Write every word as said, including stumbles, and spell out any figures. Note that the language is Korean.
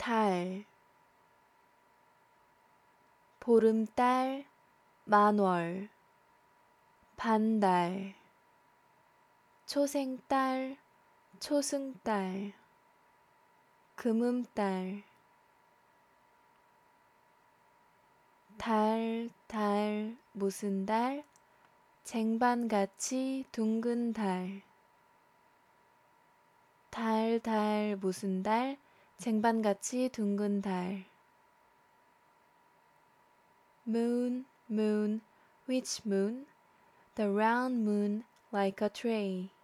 달, 보름달, 만월, 반달, 초생달, 초승달, 금음달, 달, 달, 무슨 달, 쟁반같이 둥근 달, 달, 달, 무슨 달, 쟁반같이 둥근 달. Moon, moon, which moon? The round moon like a tray.